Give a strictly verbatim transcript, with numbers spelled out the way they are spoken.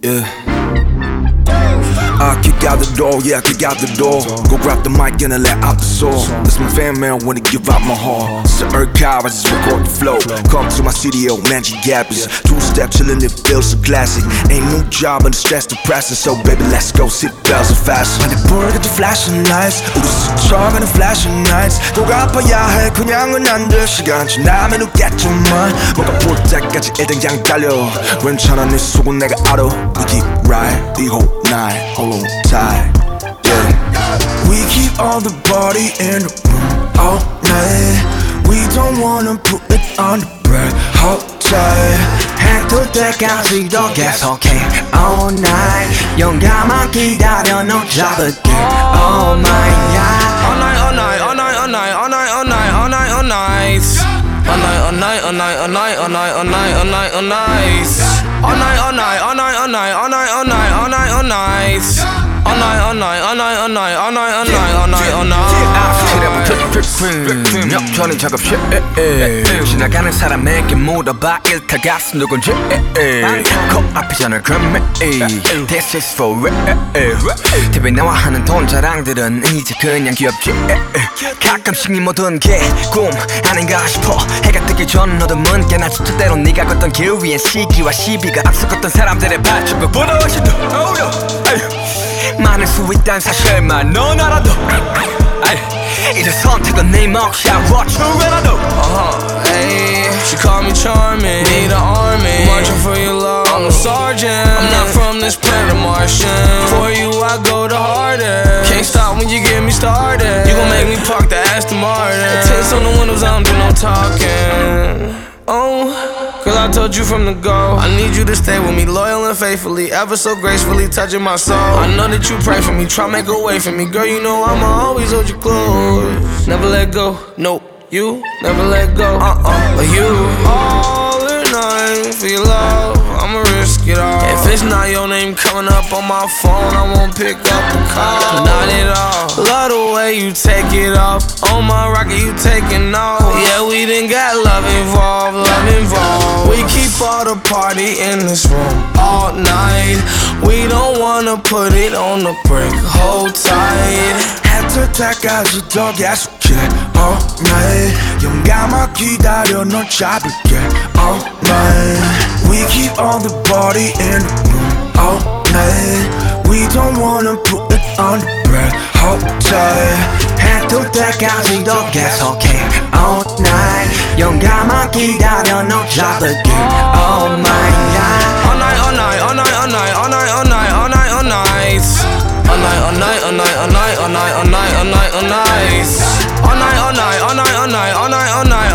Yeah. I kick out the door, yeah, I kick out the door. Go grab the mic and I let out the soul. That's my fan, man, wanna give out my heart. It's an archive, I just record the flow. Come to my studio, Magic Gappers. Two-step chillin', it feels so classic. Ain't no job and the stress depressing. So baby, let's go, sit bells and fast. 근데 보니까 또 flashing lights. 우리 스쳐가는 flashing nights. 꼭 아파야 해, 그냥은 안 돼. 시간 지나면 웃겠지만 뭔가 볼 때까지 일단 그냥 달려. 괜찮아, 네 속은 내가 알아. We keep right, the whole night. Hold on tight, yeah. We keep all the party in the room all night. We don't wanna put it on the break. Hold tight. 해뜰 때까지도 계속해 all night. 용감한 기다려 너 잡을게 all night, yeah. All night, all night, all night, all night, all night, all night, all night, all night. All night, all night, all night, all night, all night, all night, all night, all night. All night, all night, all night, all night, all night, all night, all night, all night. All night, all night, all night, all night, all night, all night, all night, all night. 역전이 작업실 지나가는 사람에게 물어봐 일타가스 누군지 코앞이잖아 그럼 This is for real 티비에 나와 하는 돈 자랑들은 이제 그냥 귀엽지 가끔씩 네 모든 게 꿈 아닌가 싶어 해가 뜨기 전 너도 문게나 진짜대로 네가 걷던 길 위엔 시기와 시비가 앞서갔던 사람들의 발자국보다 훨씬 더 많을 수 있단 사실만 넌 알아도 이제 선택은 네 몫이야 What you gonna do? Uh-huh, ayy. She call me charming, need an army, marching for your love, I'm a sergeant. I'm not from this planet Martian. For you I go the hardest. Can't stop when you get me started. You gon' make me park the Aston Martin. Tints on the windows, I don't do no talking. Oh, girl, I told you from the go, I need you to stay with me, loyal and faithfully, ever so gracefully touching my soul. I know that you pray for me, try make a way for me. Girl, you know I'ma always hold you close. Never let go, nope, you never let go. Uh-uh, but you all or nothing for your love, I'ma risk it all. If it's not your name coming up on my phone, I won't pick up the call. Not at all. Love the way you take it off. On my rocket, you taking off. Yeah, we done got love involved, love involved. We keep all the party in this room all night. We don't wanna put it on the break. Hold tight. 해뜰 때까지도 계속해 all night. 용감하게 기다려 널 잡을게 all night. We keep all the party in the room all night. We don't wanna put it on the break. Hold tight. 해뜰 때까지도 계속해 all night. 용감하게 기다려 널 잡을게 all night, yeah. All night, all night, all night, all night, all night, all night, all night, all night. All night, all night, all night, all night, all night, all night, all night, all night. All night, all night, all night, all night, all night, all night.